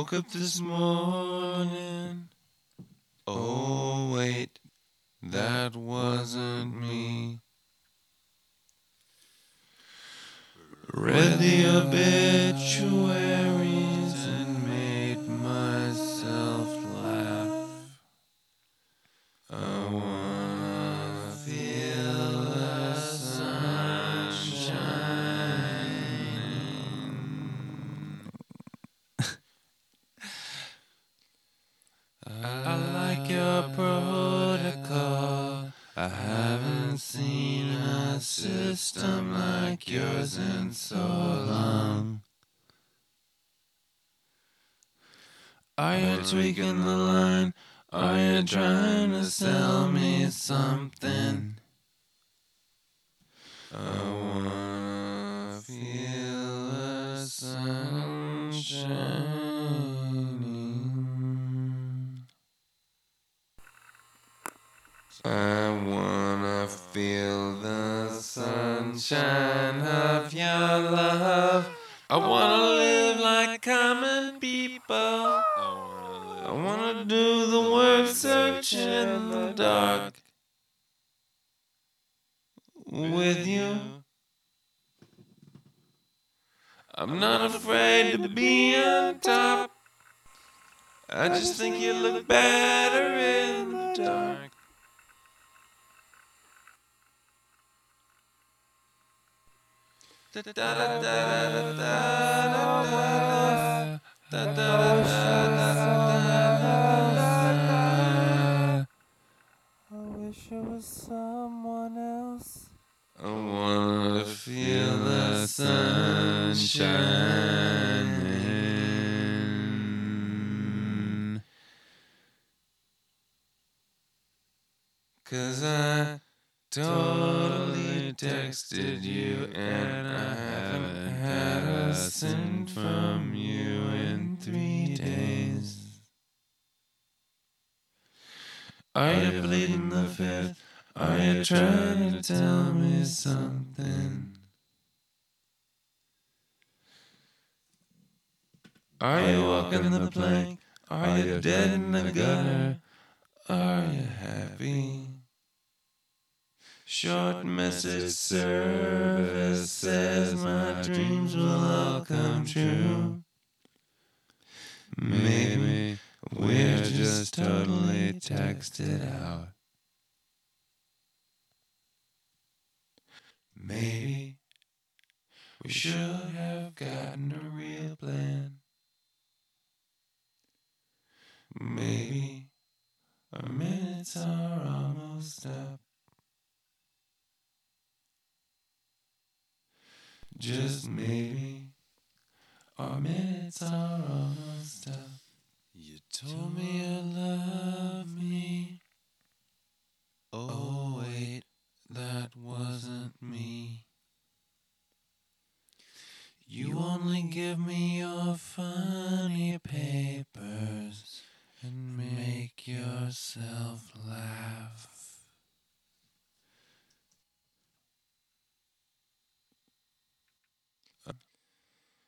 woke up this morning. Oh, wait, that wasn't me. Read the obituaries and made myself laugh. I wanna feel the sun shining. I like your protocol. I haven't seen a system like yours in so long. Are you tweaking the line? Are you trying to sell me something? I wanna feel the sun shining. I wanna feel the sunshine of your love. I wanna live like common people. I wanna do the word search in the dark with you. I'm not afraid to be on top. I just think you look better in the dark. I wish it was someone else. I wanna feel the sun shining. 'Cause I totally texted you and I haven't had a cent from you in 3 days. Are you pleading the fifth? Are you trying to tell me something? Are you walking the plank? Are you dead in the gutter? Are you happy? Short message service says my dreams will all come true. Maybe we're just totally texted out. Maybe we should have gotten a real plan. Maybe our minutes are almost up. Just maybe our minutes are almost up. You told me you love me. Oh wait, that wasn't me. You only give me your funny papers and make yourself